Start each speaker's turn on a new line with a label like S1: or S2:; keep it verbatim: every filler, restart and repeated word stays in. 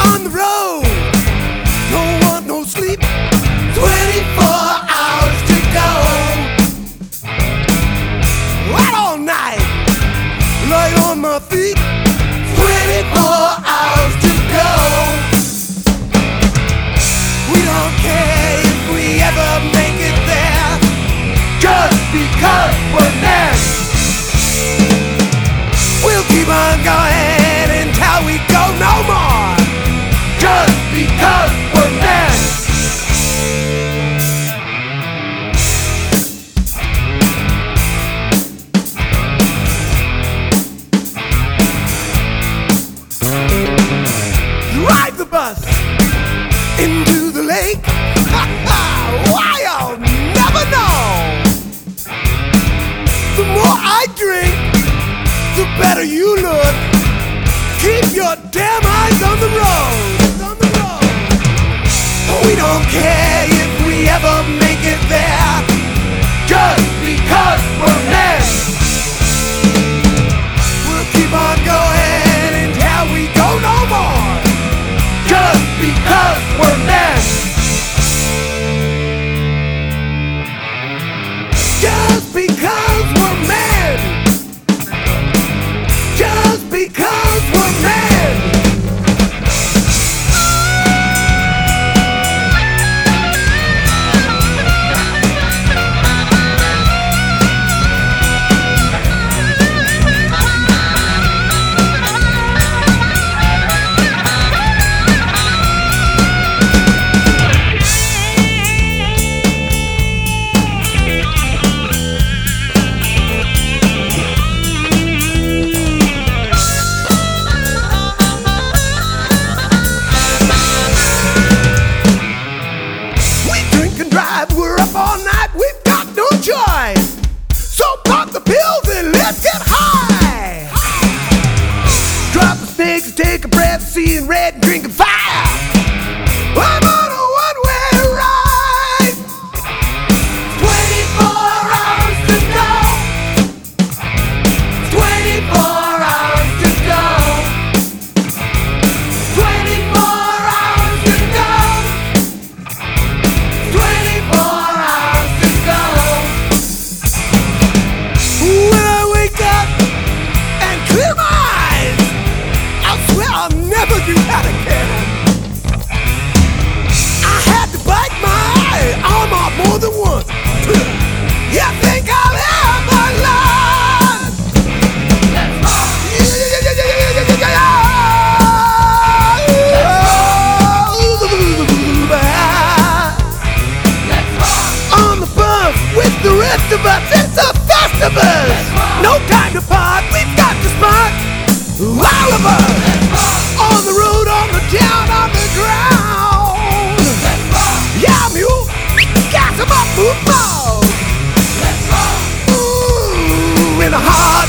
S1: On the road, don't want no sleep. Twenty-four hours to go. Right all night, lie on my feet. Twenty-four hours to go. We don't care if we ever make it there, just because we're next. We'll keep on going until we go no more, just because we're next. Ride the bus into the lake. Why, I'll never know. The more I drink, the better you look. Keep your damn eyes on the road. On the road. We don't care if we ever make it there, just because we're next. We'll keep on going until we go no more, just because we're next. Just because we're men. Just because we're men. We're up all night, we've got no choice. So pop the pills and let's get high. Drop the snakes, take a breath, seeing red and drinking fire. I'm on a one-way ride. Twenty-four hours to go. Twenty-four hours to go. Twenty-four hours to go. Twenty-four hours to go. When I wake up and clear my eyes, I swear I'll never do that again. I had to bite my arm off more than once. You think I'll ever learn? Let's rock. On the bus with the rest of us, it's a festival. No time to part, we've got to smart. All of us. On the road, on the town, on the ground. Yeah, mule, gas 'em up, move on. Ooh, in the heart